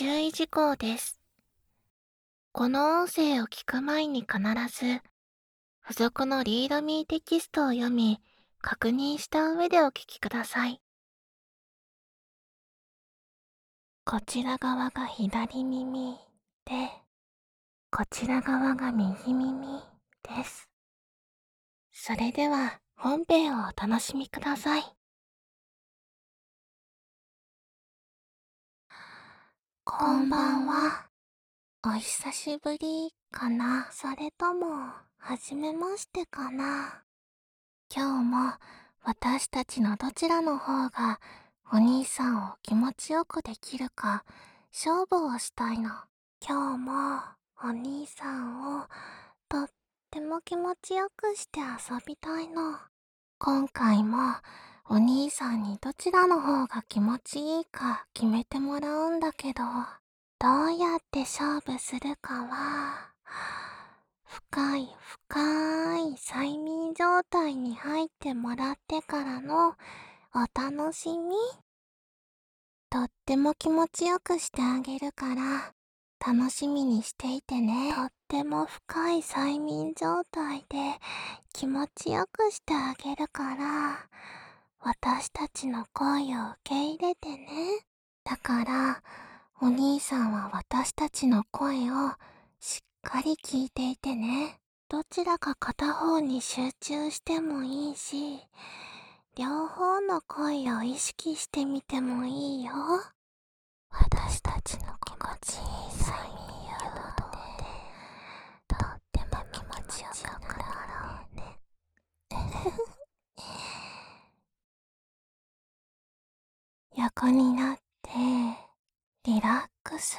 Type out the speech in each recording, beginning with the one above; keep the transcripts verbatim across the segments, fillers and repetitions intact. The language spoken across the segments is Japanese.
注意事項です。この音声を聞く前に必ず、付属のリードミーテキストを読み、確認した上でお聞きください。こちら側が左耳で、こちら側が右耳です。それでは本編をお楽しみください。こんばんは。お久しぶりかな、それとも、はじめましてかな。今日も私たちのどちらの方がお兄さんを気持ちよくできるか勝負をしたいの。今日もお兄さんをとっても気持ちよくして遊びたいの。今回もお兄さんにどちらの方が気持ちいいか決めてもらうんだけど、どうやって勝負するかは、深い深い催眠状態に入ってもらってからのお楽しみ。とっても気持ちよくしてあげるから楽しみにしていてね。とっても深い催眠状態で気持ちよくしてあげるから私たちの声を受け入れてね。だからお兄さんは私たちの声をしっかり聞いていてね。どちらか片方に集中してもいいし、両方の声を意識してみてもいいよ。私たちの心地いい催眠誘導でとっても気持ちよくなろうね。横になってリラックス。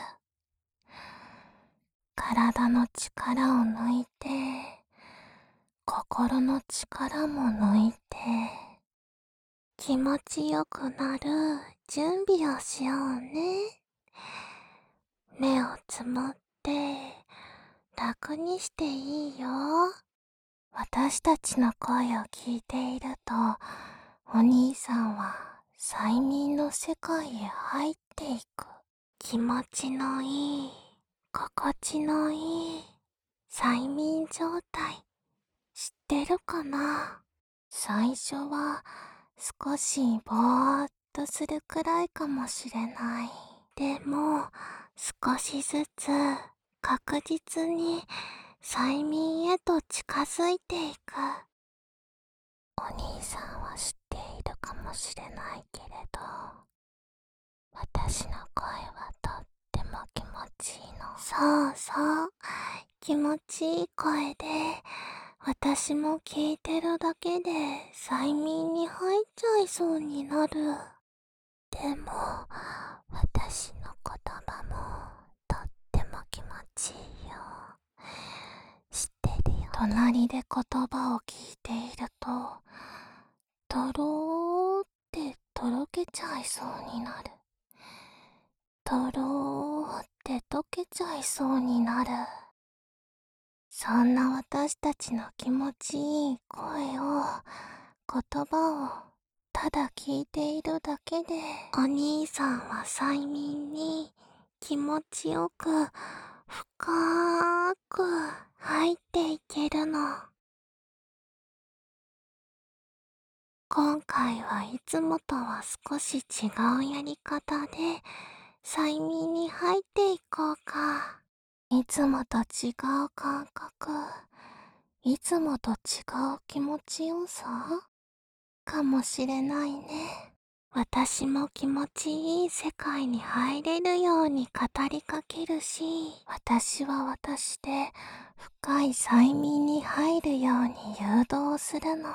体の力を抜いて、心の力も抜いて、気持ちよくなる準備をしようね。目をつむって楽にしていいよ。私たちの声を聞いていると、お兄さんは催眠の世界へ入っていく。気持ちのいい、心地のいい催眠状態、知ってるかな？最初は少しぼーっとするくらいかもしれない。でも少しずつ確実に催眠へと近づいていく。お兄さんは知っているかもしれないけれど、私の声はとっても気持ちいいの。そうそう、気持ちいい声で、私も聞いてるだけで催眠に入っちゃいそうになる。でも私の言葉もとっても気持ちいいよ。知ってるよね。隣で言葉を聞いていると、とろーってとろけちゃいそうになる。とろーって溶けちゃいそうになる。そんな私たちの気持ちいい声を、言葉をただ聞いているだけで、お兄さんは催眠に気持ちよく深く入っていけるの。今回はいつもとは少し違うやり方で催眠に入っていこうか。いつもと違う感覚、いつもと違う気持ちよさかもしれないね。私も気持ちいい世界に入れるように語りかけるし、私は私で深い催眠に入るように誘導するの。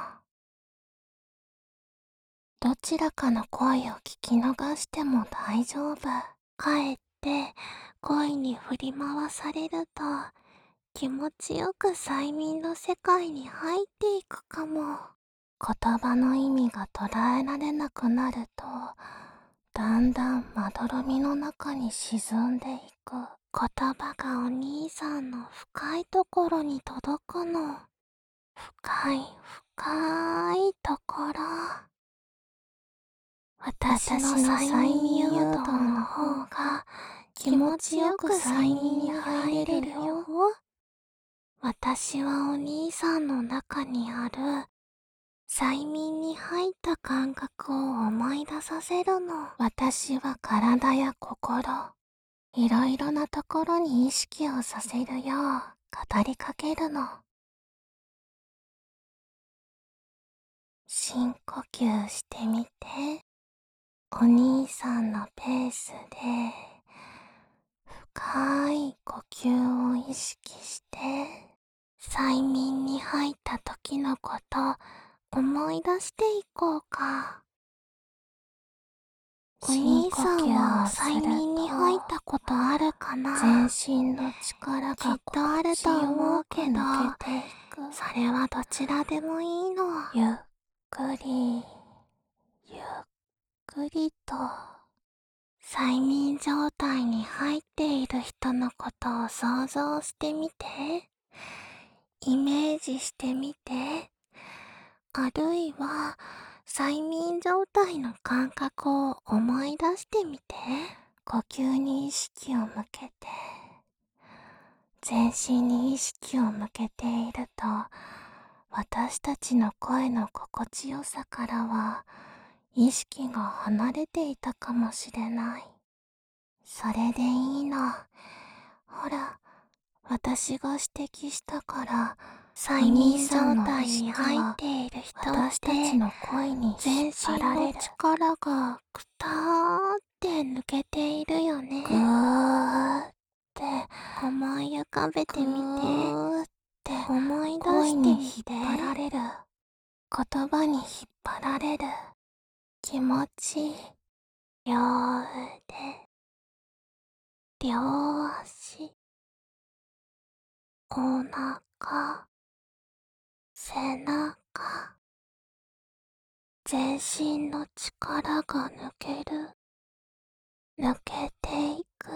どちらかの声を聞き逃しても大丈夫。かえって声に振り回されると気持ちよく催眠の世界に入っていくかも。言葉の意味が捉えられなくなると、だんだんまどろみの中に沈んでいく。言葉がお兄さんの深いところに届くの。深い深いところ。私の催眠誘導の方が気持ちよく催眠に入れるよ。私はお兄さんの中にある催眠に入った感覚を思い出させるの。私は体や心、いろいろなところに意識をさせるよう語りかけるの。深呼吸してみて。お兄さんのペースで深い呼吸を意識して催眠に入った時のこと思い出していこうか。お兄さんは催眠に入ったことあるかな。全身の力がきっとあると思うけど、それはどちらでもいいの。ゆっくりゆっくりと催眠状態に入っている人のことを想像してみて。イメージしてみて。あるいは催眠状態の感覚を思い出してみて。呼吸に意識を向けて、全身に意識を向けていると、私たちの声の心地よさからは意識が離れていたかもしれない。それでいいの。ほら、私が指摘したから、催眠状態に入っている人って私たちの声に引っ張られる。全身の力がぐたーって抜けているよね。ぐーって思い浮かべてみて。ぐーって思い出してみて。声に引っ張られる。言葉に引っ張られる。気持ち、両腕、両足、お腹、背中、全身の力が抜ける、抜けていく。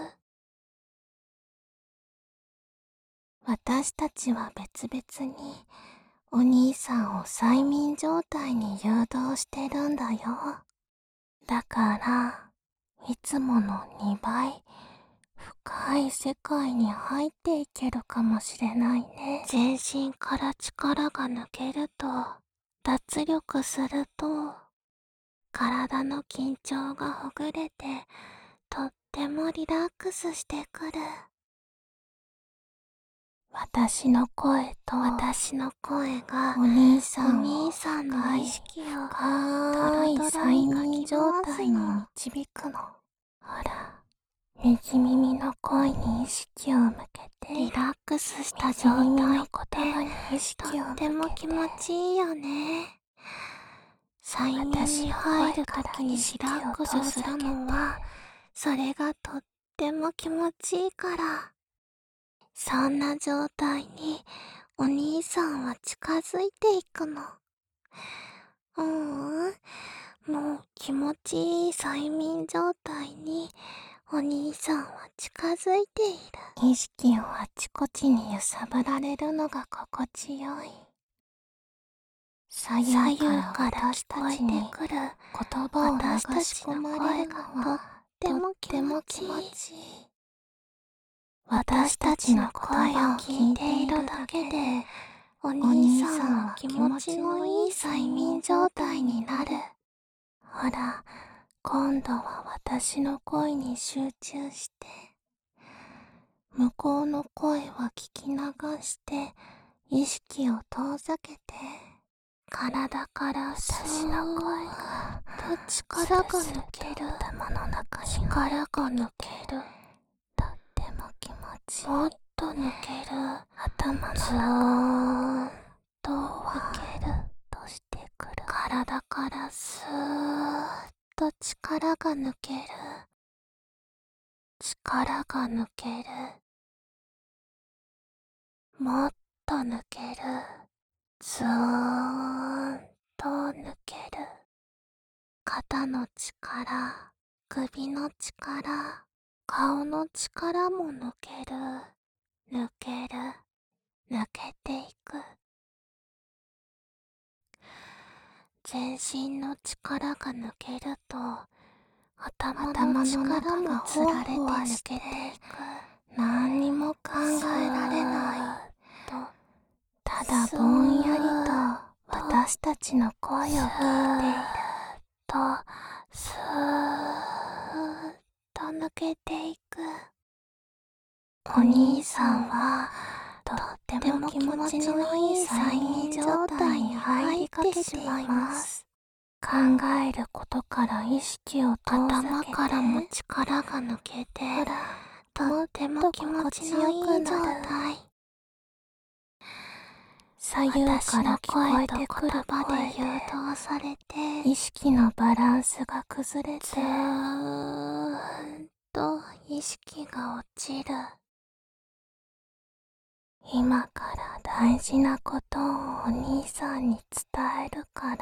私たちは別々にお兄さんを催眠状態に誘導してるんだよ。だから、いつものにばい、深い世界に入っていけるかもしれないね。全身から力が抜けると、脱力すると、体の緊張がほぐれて、とってもリラックスしてくる。私の声と私の声がお兄さんを深い深い催眠状態に導くの。ほら、右耳の声に意識を向けて、リラックスした状態の言葉に意識を向けて、とっても気持ちいいよね。催眠に入るときにリラックスするのは、それがとっても気持ちいいから。そんな状態にお兄さんは近づいていくの。ううん、もう気持ちいい催眠状態にお兄さんは近づいている。意識をあちこちに揺さぶられるのが心地よい。左右から聞こえてくる言葉を流し込まれるのはとっても気持ちいい。私たちの声を聞いているだけで、お兄さんは気持ちのいい催眠状態になる。ほら、今度は私の声に集中して、向こうの声は聞き流して、意識を遠ざけて、体から私の声がと力が抜ける。頭の中に力が抜ける。とっても気持ちいい。もっと抜ける。頭の中ずーんと抜けるとしてくる。体からスーッと力が抜ける。力が抜ける。もっと抜ける。ずーんと抜ける。肩の力、首の力、顔の力も抜ける。抜ける。抜けていく。全身の力が抜けると、 頭の力もつられて抜けていく。何にも考えられないと、ただぼんやりと私たちの声を聞いていると、スーッと抜けていく。お兄さんはとっても気持ちのいい催眠状態に入りかけてしまいます。考えることから意識を遠ざけて、頭からも力が抜けて、とっても気持ちのいい状態。左右から聞こえてくる声で誘導されて、意識のバランスが崩れて、ずーっと意識が落ちる。今から大事なことをお兄さんに伝えるから、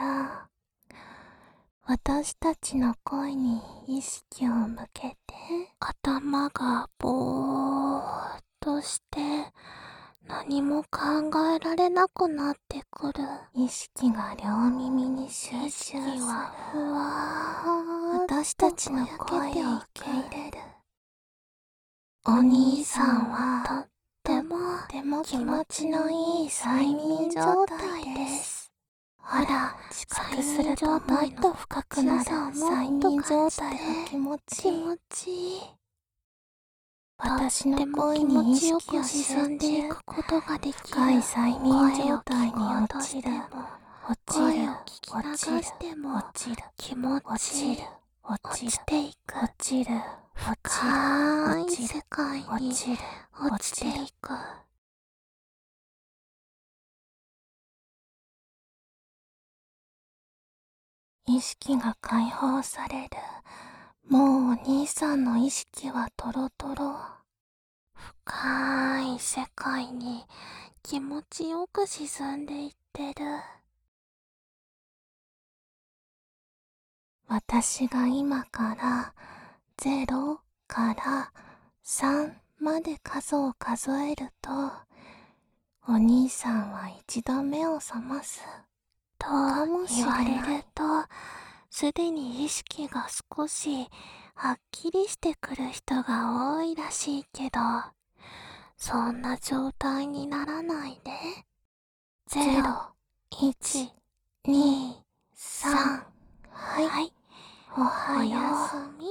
私たちの声に意識を向けて。頭がぼーっとして何も考えられなくなってくる。意識が両耳に集中する。意識はふわーっと私たちの声を受け入れる。お兄さんはとってもとても気持ちのいい催眠状態です。ほら、近くするともっと深くなる催眠状態が気持ちいい。気持ちいい。私の声に意識を沈んでいくことができる。深い催眠状態に落ちる。落ちる。落ちる。落ちる。気持ちいい。落ちていく。落ちる。深い世界に落ちていく。意識が解放される。もうお兄さんの意識はトロトロ。深い世界に気持ちよく沈んでいってる。私が今からゼロからさんまで数を数えると、お兄さんは一度目を覚ますと言われると、すでに意識が少しはっきりしてくる人が多いらしいけど、そんな状態にならないで。ゼロ、いち、に、さん。はい。おはよう。おやすみ。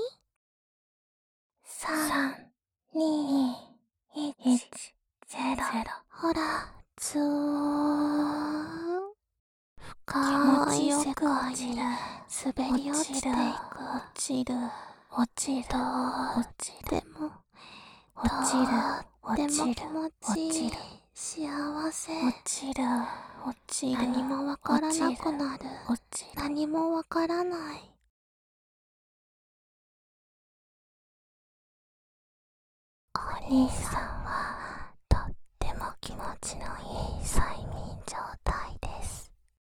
さん、に、いち、ゼロ。ほら、ずーん。深い世界に滑り落ちていく。落ちる。落ちる。落ちる。でも、落ちる。落ちる。気持ちいい。幸せ。落ちる。落ちる。何もわからなくなる。落ちる。何もわからない。お兄さんはとっても気持ちのいい催眠状態です。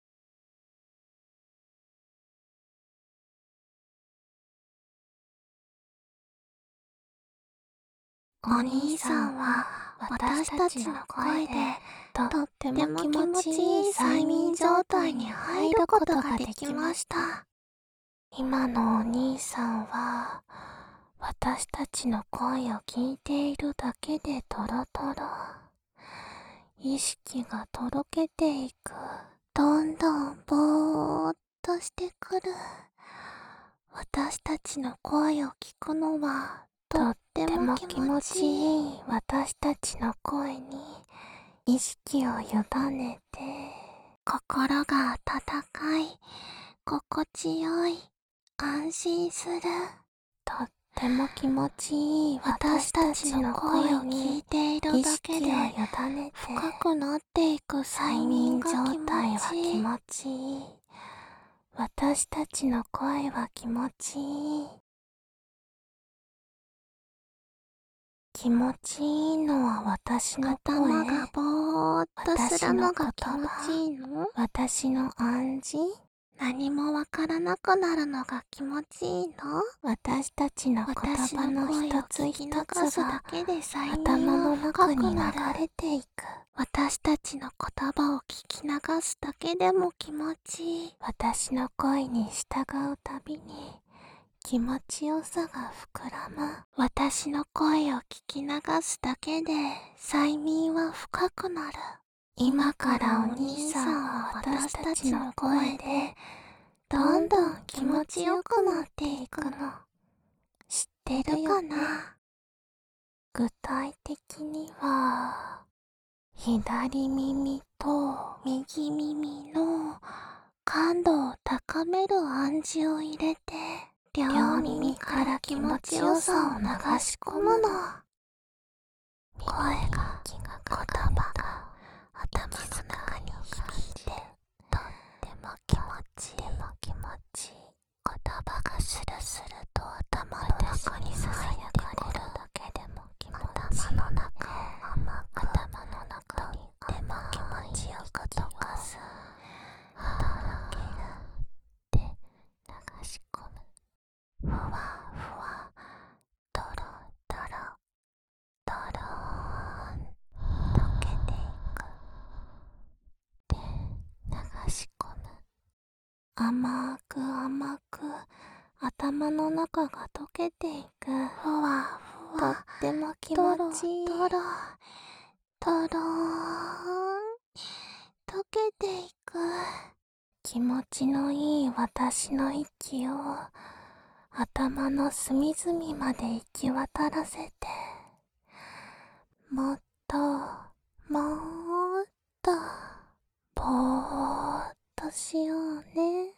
お兄さんは私たちの声でとっても気持ちいい催眠状態に入ることができました。今のお兄さんは私たちの声を聞いているだけでトロトロ。意識がとろけていく。どんどんぼーっとしてくる。私たちの声を聞くのはとっても気持ちいい。私たちの声に意識を委ねて、心が温かい、心地よい、安心する。とっても気持ちいい。私たちの声を聞いているだけで深くなっていく催眠状態は気持ちいい。私たちの声は気持ちいい。気持ちいいのは私の声。頭がぼーっとするのが気持ちいいの？私の暗示？何もわからなくなるのが気持ちいいの？私たちの言葉の一つ一つが頭の中に流れていく。私たちの言葉を聞き流すだけでも気持ちいい。私の声に従うたびに気持ちよさが膨らむ。私の声を聞き流すだけで催眠は深くなる。今からお兄さんは私たちの声でどんどん気持ちよくなっていくの。知ってるかな？具体的には左耳と右耳の感度を高める暗示を入れて両耳から気持ちよさを流し込むの。声が、言葉が頭の中に響いてとっても気持ちいい。気持ちいい。言葉がスルスルと頭の中にささやかれるだけでも気持ちいい。頭の中を甘く、頭の中にとっても気持ちよく溶かす。とろけるって流し込む。ふわふわ、とろとろ、とろーん、溶けていくって流し込む。甘く甘く頭の中が溶けていく。ふわふわ、とっても気持ちいい。とろとろとろーん、溶けていく。気持ちのいい私の息を頭の隅々まで行き渡らせて、もっともっとぼーっとしようね。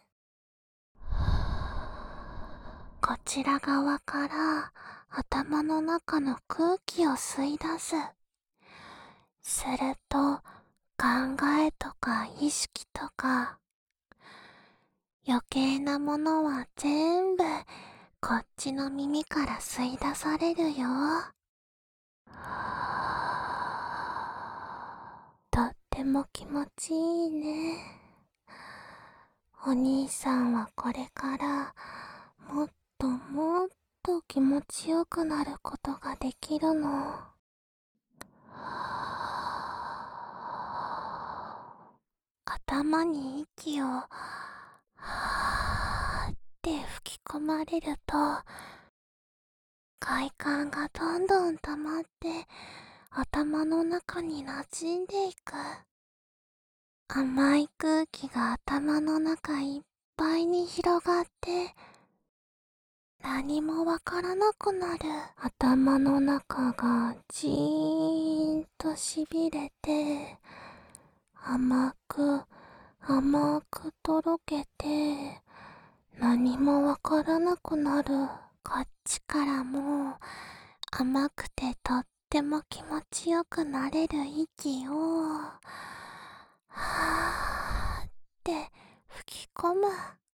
こちら側から頭の中の空気を吸い出す。すると考えとか意識とか余計なものは全部こっちの耳から吸い出されるよ。とっても気持ちいいね。お兄さんはこれからもっともっと気持ちよくなることができるの。頭に息をはーって吹き込まれると快感がどんどん溜まって頭の中に馴染んでいく。甘い空気が頭の中いっぱいに広がって何もわからなくなる。頭の中がじーんとしびれて甘く甘くとろけて何もわからなくなる。こっちからも甘くてとっても気持ちよくなれる息をはーって吹き込む。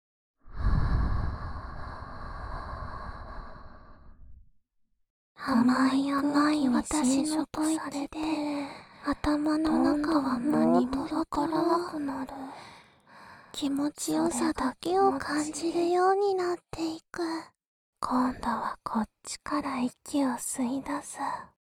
甘い甘い私の吐息で頭の中は何もわからなくなる。気持ちよさだけを感じるようになっていく。今度はこっちから息を吸い出す。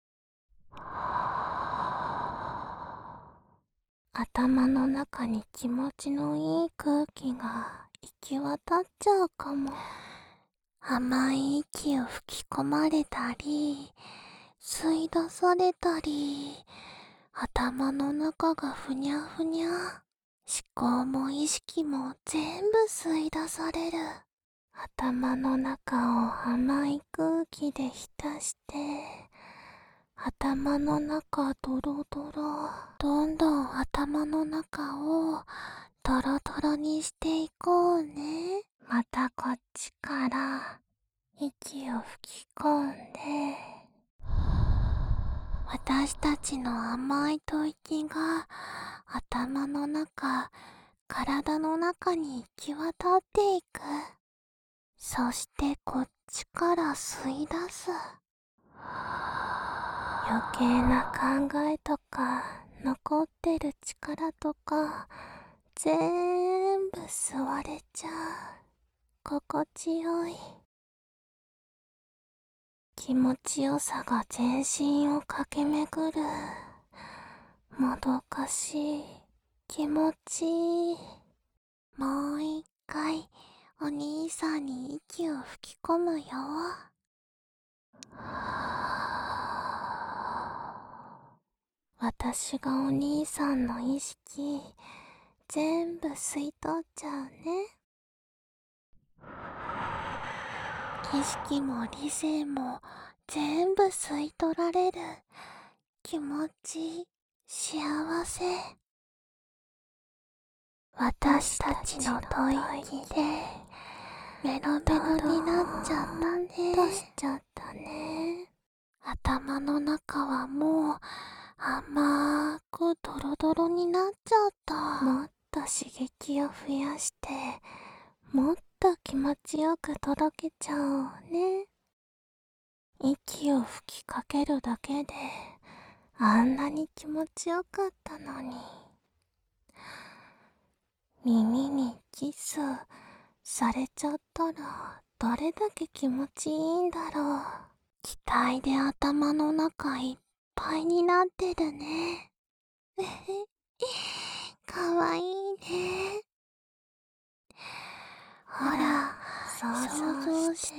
頭の中に気持ちのいい空気が行き渡っちゃうかも。甘い息を吹き込まれたり吸い出されたり、頭の中がふにゃふにゃ。思考も意識も全部吸い出される。頭の中を甘い空気で浸して、頭の中ドロドロ。どんどん頭の中をドロドロにしていこうね。またこっちから息を吹き込んで、私たちの甘い吐息が頭の中、体の中に行き渡っていく。そしてこっちから吸い出す。余計な考えとか残ってる力とか全部吸われちゃう。心地よい。気持ちよさが全身を駆け巡る。もどかしい気持ちいい。もう一回お兄さんに息を吹き込むよ。私がお兄さんの意識全部吸い取っちゃうね。意識も理性も全部吸い取られる。気持ち幸せ。私たちの吐息でメロメロになっちゃったね。どうしちゃったね。頭の中はもう甘くドロドロになっちゃった。もっと刺激を増やしてもっと気持ちよく届けちゃおうね。息を吹きかけるだけであんなに気持ちよかったのに。耳にキスされちゃったらどれだけ気持ちいいんだろう。期待で頭の中いっぱいになってるね。かわいいね。ほら、想像して。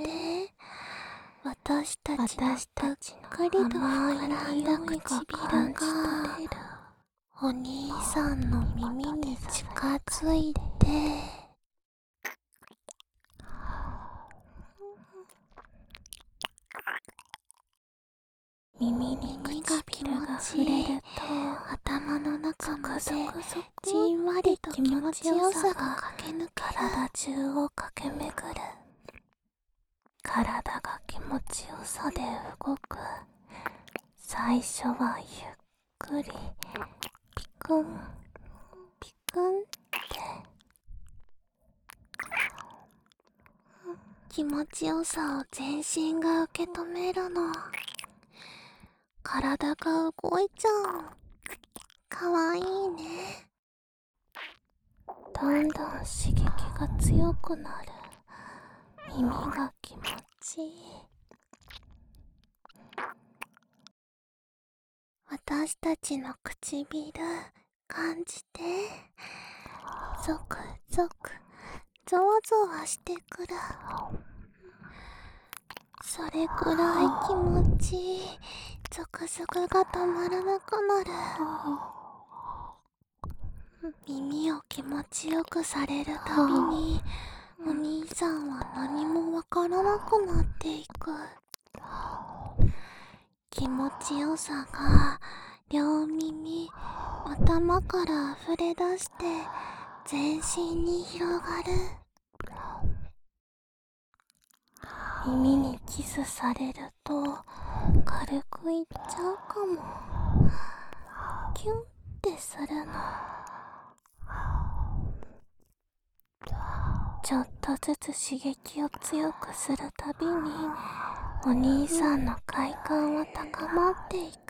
私たちのぷっくりと膨らんだ唇がお兄さんの耳に近づいて、耳に唇が触れると頭の中までじんわりと気持ちよさが駆け抜け、体中を駆け巡る。体が気持ちよさで動く。最初はゆっくりピクンピクンって気持ちよさを全身が受け止めるの。体が動いちゃう。かわいいね。どんどん刺激が強くなる。耳が気持ちいい。私たちの唇感じて。ゾクゾクゾワゾワしてくる。それくらい気持ちいい。ゾクゾクが止まらなくなる。耳を気持ちよくされるたびにお兄さんは何もわからなくなっていく。気持ちよさが両耳、頭から溢れ出して全身に広がる。耳にキスされると軽くいっちゃうかも。キュンってするの。ちょっとずつ刺激を強くするたびにお兄さんの快感は高まっていく。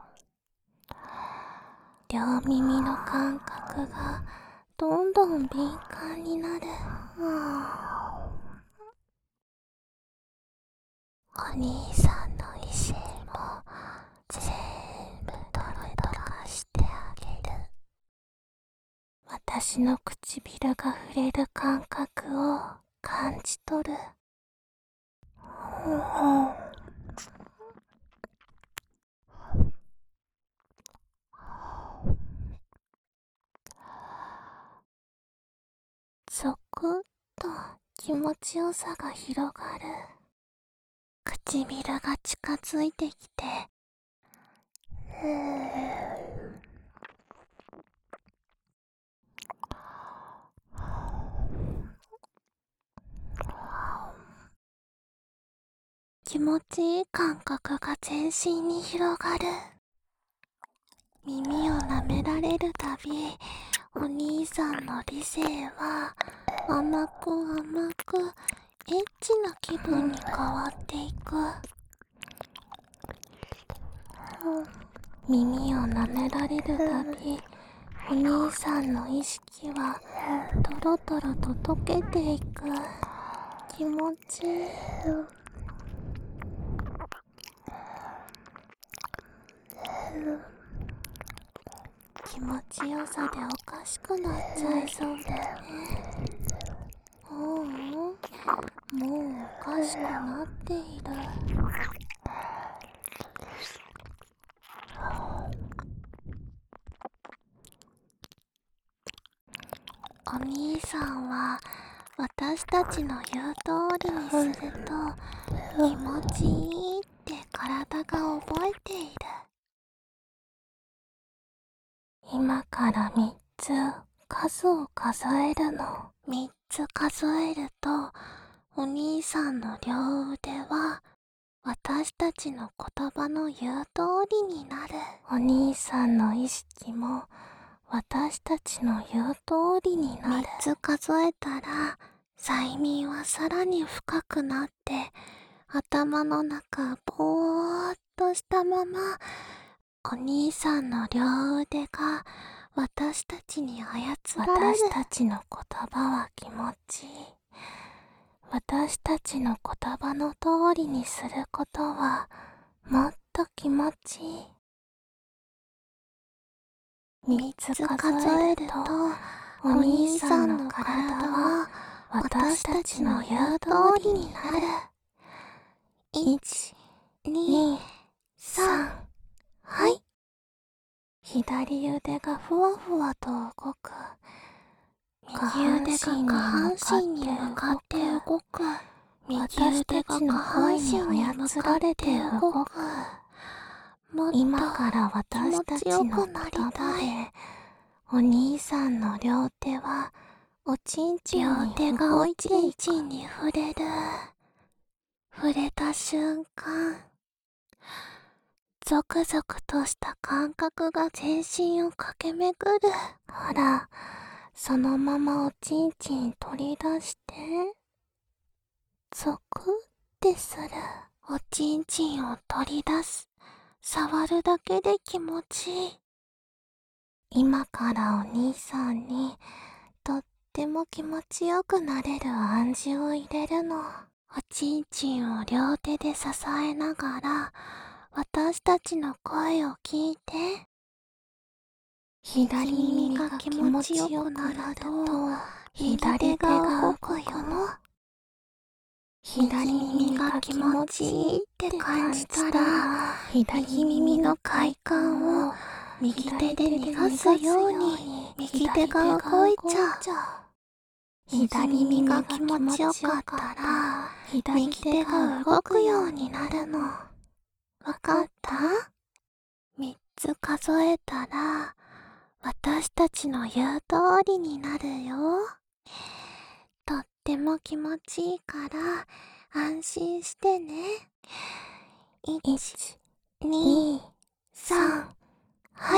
両耳の感覚がどんどん敏感になる。お兄さんの意識も全部ドロドロしてあげる。私の唇が触れる感覚を感じ取る。ゾクッと気持ちよさが広がる。唇が近づいてきて、気持ちいい感覚が全身に広がる。耳を舐められるたび、お兄さんの理性は甘く甘くエッチな気分に変わっていく。耳を舐められるたび、お兄さんの意識はドロドロと溶けていく。気持ちいい。気持ちよさでおかしくなっちゃいそうだね。おうおう、 もうおかしくなっている。お兄さんは私たちの言う通りにすると気持ちいいって体が覚えている。今からみっつ数を数えるの。みっつ数えるとお兄さんの両腕は私たちの言葉の言う通りになる。お兄さんの意識も私たちの言う通りになる。みっつ数えたら催眠はさらに深くなって頭の中ぼーっとしたままお兄さんの両腕が私たちに操られる。私たちの言葉は気持ちいい。私たちの言葉の通りにすることはもっと気持ちいい。みっつ数えるとお兄さんの体は私たちの言う通りになる。いち、に、さん、はい。左腕がふわふわと動く。右腕が下半身に向かって動く。右腕が下半身に操られて動く。今から私たちの言葉でお兄さんの両手はおちんちんに動いていく。両手がおちんちんに触れる。触れた瞬間、ゾクゾクとした感覚が全身を駆け巡る。ほら、そのままおちんちん取り出して、ゾクってする。おちんちんを取り出す。触るだけで気持ちいい。今からお兄さんにとっても気持ちよくなれる暗示を入れるの。おちんちんを両手で支えながら私たちの声を聞いて。左耳が気持ちよくなると左手が動くよ。左耳が気持ちいいって感じたら左耳の快感を右手で逃がすように右手が動いちゃう。左耳が気持ちよかったら右手が動くようになるの。わかった？みっつ数えたら私たちの言う通りになるよ。とっても気持ちいいから安心してね。いち、に、さん、はい。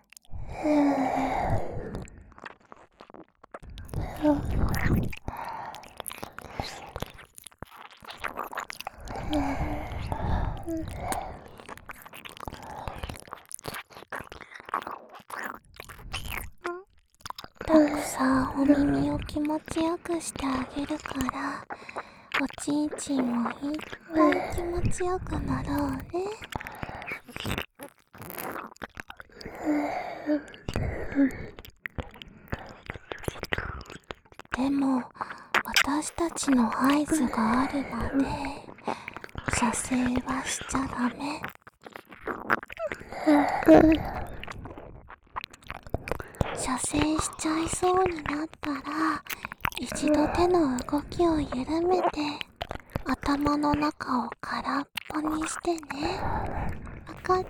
たくさんお耳を気持ちよくしてあげるからおちんちんもいっぱい気持ちよくなろうね。でも私たちの合図があるまで射精はしちゃダメ。射精しちゃいそうになったら一度手の動きを緩めて頭の中を空っぽにしてね。わかった？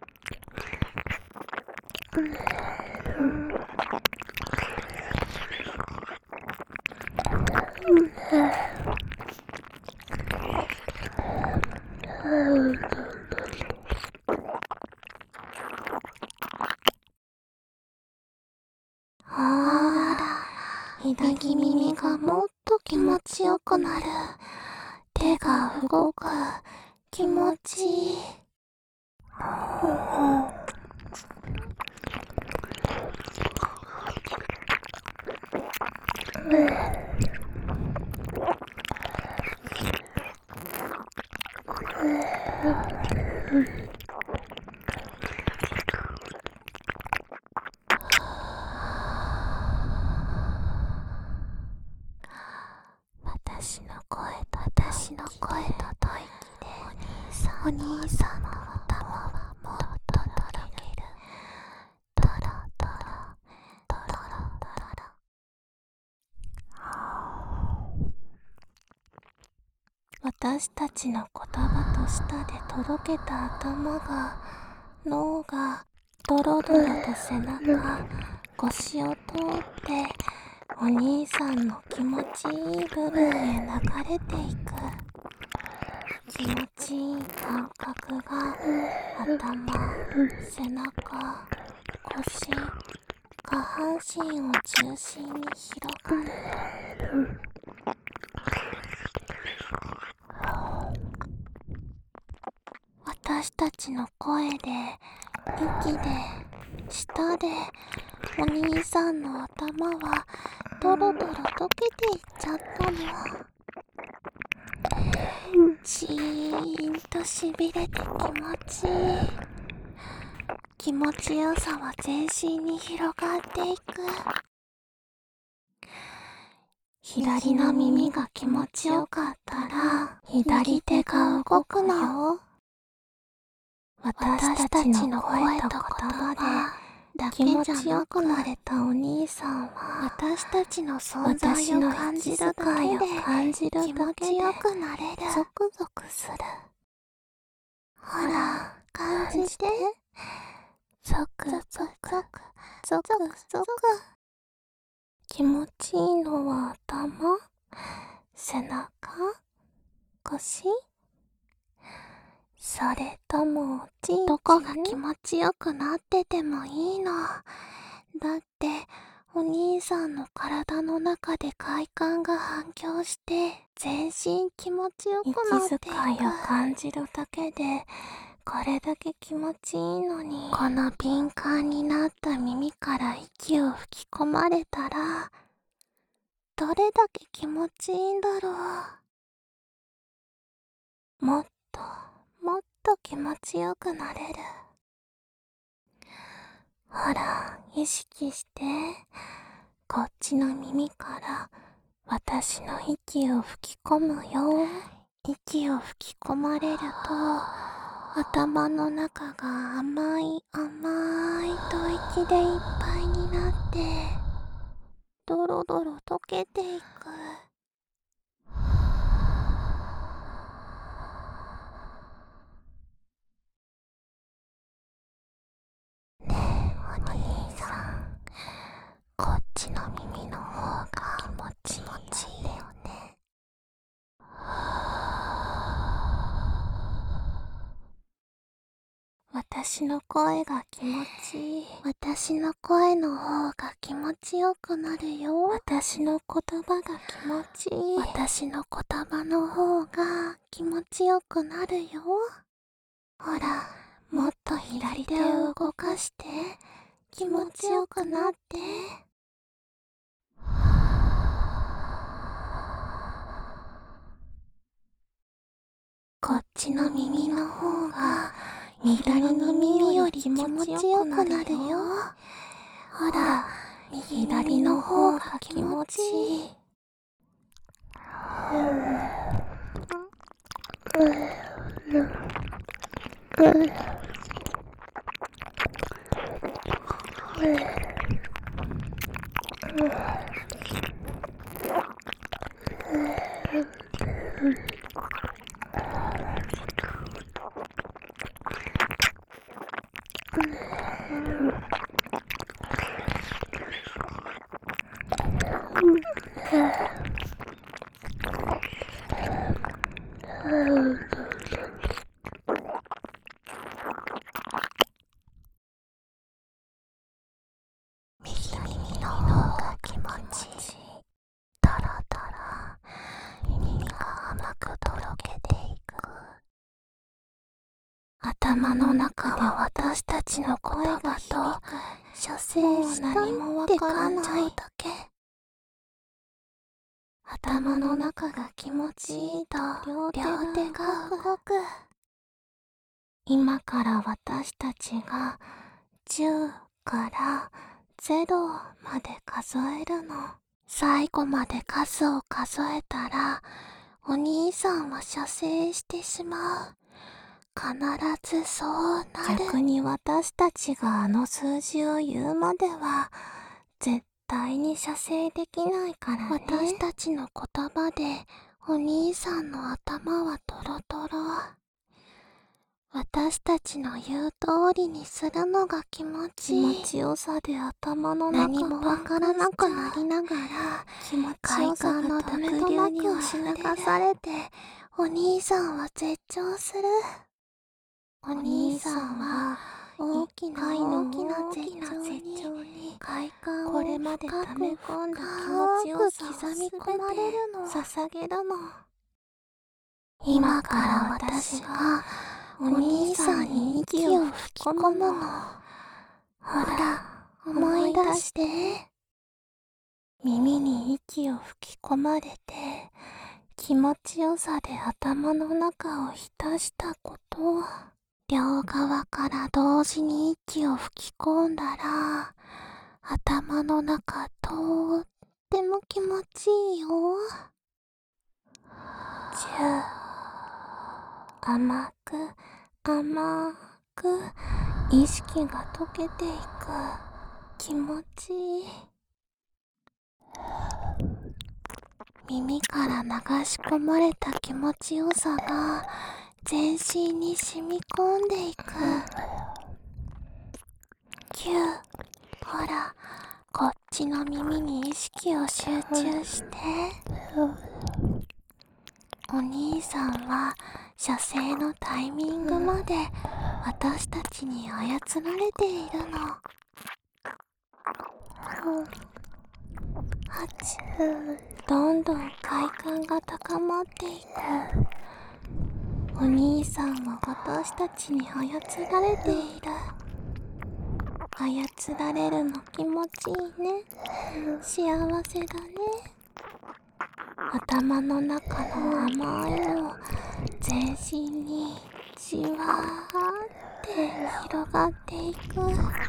ほら、左耳がもっと気持ちよくなる。手が動く。気持ちいい。私のお兄さんの頭はもっととろける。とろとろとろとろ。私たちの言葉と舌でとろけた頭が、脳がドロドロと背中、腰を通ってお兄さんの気持ちいい部分へ流れていく。気持ちいい感覚が頭、背中、腰、下半身を中心に広がる。私たちの声で、息で、舌で、お兄さんの頭はドロドロ溶けていっちゃったの。じーんとしびれて気持ちいい。気持ちよさは全身に広がっていく。左の耳が気持ちよかったら、左手が動くのよ。私たちの声と言葉で気持ちよくなれたお兄さんは、私たちの存在を感じるだけで気持ちよくなれる。ゾクゾクする。ほら、感じて。ゾクゾクゾクゾクゾク。気持ちいいのは頭、背中、腰、それともおちんちん。どこが気持ちよくなっててもいいの。だってお兄さんの体の中で快感が反響して全身気持ちよくなっていく。息遣いを感じるだけでこれだけ気持ちいいのに、この敏感になった耳から息を吹き込まれたらどれだけ気持ちいいんだろう。もっともっと気持ちよくなれる。ほら、意識して、こっちの耳から私の息を吹き込むよ。息を吹き込まれると頭の中が甘い甘い吐息でいっぱいになってドロドロ溶けていく。ねえお兄さん、こっちの耳の方が気持ちいいよね。私の声が気持ちいい。私の声の方が気持ちよくなるよ。私の言葉が気持ちいい。私の言葉の方が気持ちよくなるよ。ほら、もっと左手を動かして気持ちよくなって。こっちの耳の方が左の耳より気持ちよくなるよ。ほら、左の方が気持ちいい。右耳の方が気持ちいい。トロトロ耳が甘くとろけていく。頭の中で私たちの声がと射精したって感情だけ。頭の中が気持ちいいと両手が動く。今から私たちがじゅうからゼロまで数えるの。最後まで数を数えたらお兄さんは射精してしまう。 必ずそうなる。逆に私たちがあの数字を言うまでは絶対に射精できないからね。私たちの言葉でお兄さんの頭はトロトロ。私たちの言う通りにするのが気持ちいい。気持ちよさで頭の中何もわからなくなりながら気持ちよさが止めどなく押し流されてお兄さんは絶頂する。お兄さんは大きな大きな絶頂に快感をこれまで溜め込んだ気持ちよさを刻み込まれるの捧げるの。今から私がお兄さんに息を吹き込むの。ほら、思い出して。耳に息を吹き込まれて、気持ちよさで頭の中を浸したこと。両側から同時に息を吹き込んだら、頭の中とっても気持ちいいよ。じゅう甘く甘く意識が溶けていく。気持ちいい。耳から流し込まれた気持ちよさが全身に染み込んでいく。キュー。ほら、こっちの耳に意識を集中して。お兄さんは射精のタイミングまで私たちに操られているの。はち、どんどん快感が高まっていく。お兄さんも私たちに操られている。操られるの気持ちいいね。幸せだね。頭の中の甘いの全身にじわーって広がっていく。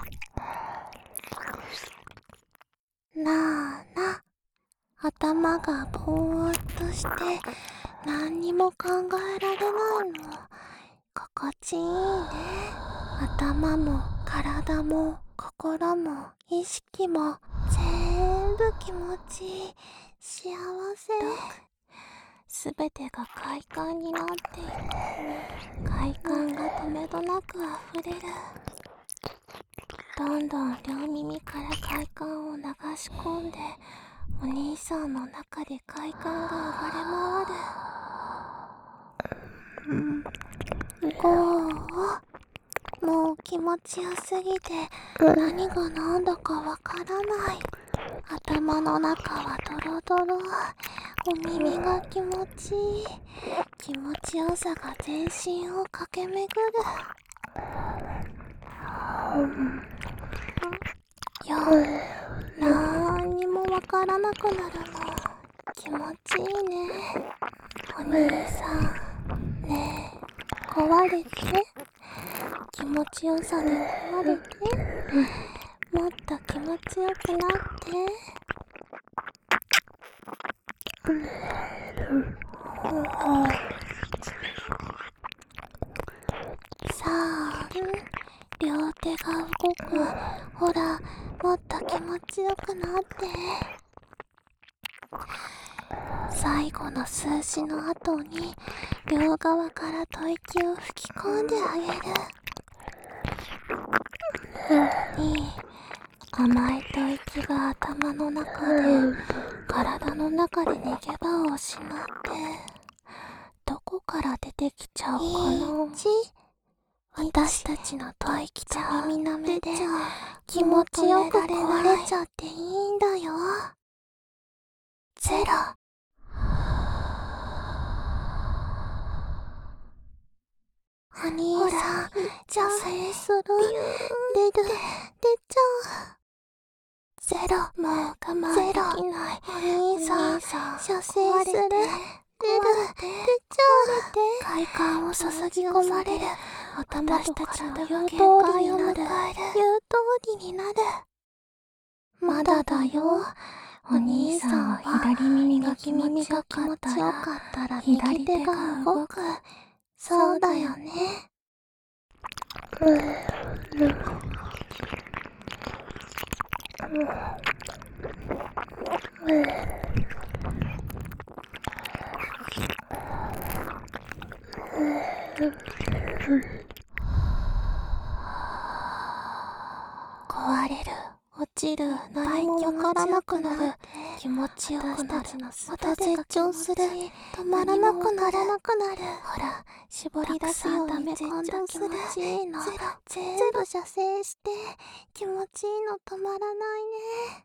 なあな、頭がぼーっとして何にも考えられないの。心地いいね。頭も体も心も意識も全部気持ちいい。幸せ。すべてが快感になっている。快感が止めどなく溢れる。どんどん両耳から快感を流し込んで、お兄さんの中で快感が暴れ回る。ゴー。もう気持ちよすぎて何が何だかわからない。頭の中はドロドロ。お耳が気持ちいい。気持ちよさが全身を駆け巡る。よー、なんにもわからなくなるの。気持ちいいね。お兄さん、ねえ、壊れて。気持ちよさで壊れて。もっと気持ちよくなって。さあ、両手が動く。ほら、もっと気持ちよくなって。最後の数字の後に両側から吐息を吹き込んであげる。いい。甘い吐息が頭の中で体の中で逃げ場を失ってどこから出てきちゃうかな。私たちの吐息と耳の目で気持ちよく壊れちゃっていいんだよ。ゼロ。お兄さん、射精する。出る。出ちゃう。ゼロ。もう我慢できない。お兄さん、射精する。出る。出ちゃう。快感を注ぎ込まれる。私たちの言う通りになる。言う通りになる。まだだよ。お兄さんは左耳が気持ちよかったら左手が動く。そうだよね。 壊れる、落ちる、何もわからなくなる、気持ちよくなる、また絶頂する、止まらなくなる、ほら、絞り出すように絶頂する、気持ちいいの、全部射精して、気持ちいいの止まらないね。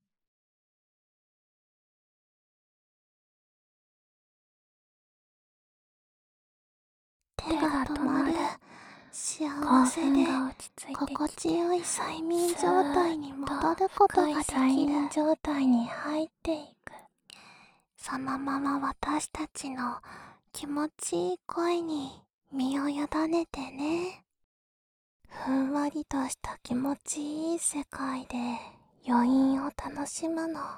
手が止まる、幸せで心地よい催眠状態に戻ることができる。催眠状態に入っていく。そのまま私たちの気持ちいい声に身を委ねてね。ふんわりとした気持ちいい世界で余韻を楽しむの。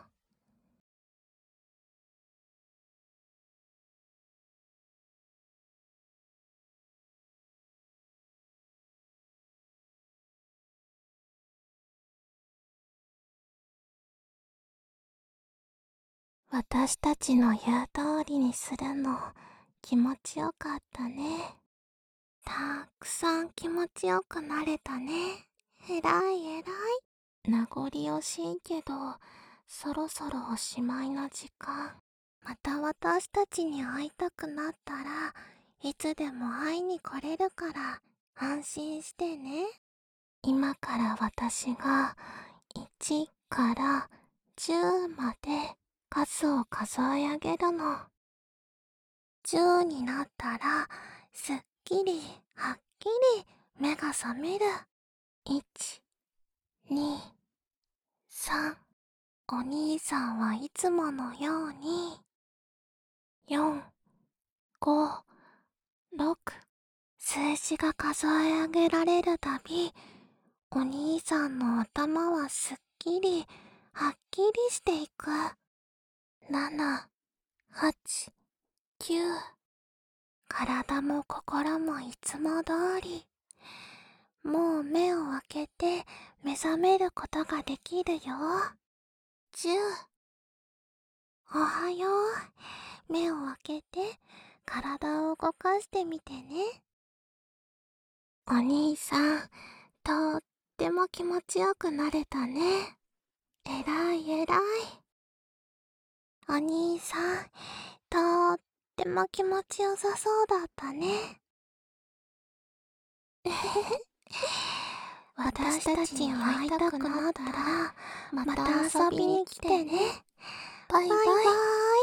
私たちの言う通りにするの気持ちよかったね。たくさん気持ちよくなれたね。えらいえらい。名残惜しいけど、そろそろおしまいの時間。また私たちに会いたくなったらいつでも会いに来れるから安心してね。今から私がいちからじゅうまで数を数え上げるの。じゅうになったらすっきりはっきり目が覚める。いち、に、さん。お兄さんはいつものようによん、ご、ろく数字が数え上げられるたび、お兄さんの頭はすっきりはっきりしていく。なな、はち、きゅう。体も心もいつも通り。もう目を開けて目覚めることができるよ。じゅう。おはよう。目を開けて体を動かしてみてね。お兄さん、とっても気持ちよくなれたね。えらいえらい。お兄さん、とっても気持ちよさそうだったね。私たちに会いたくなったらまた遊びに来てね。バイバイ。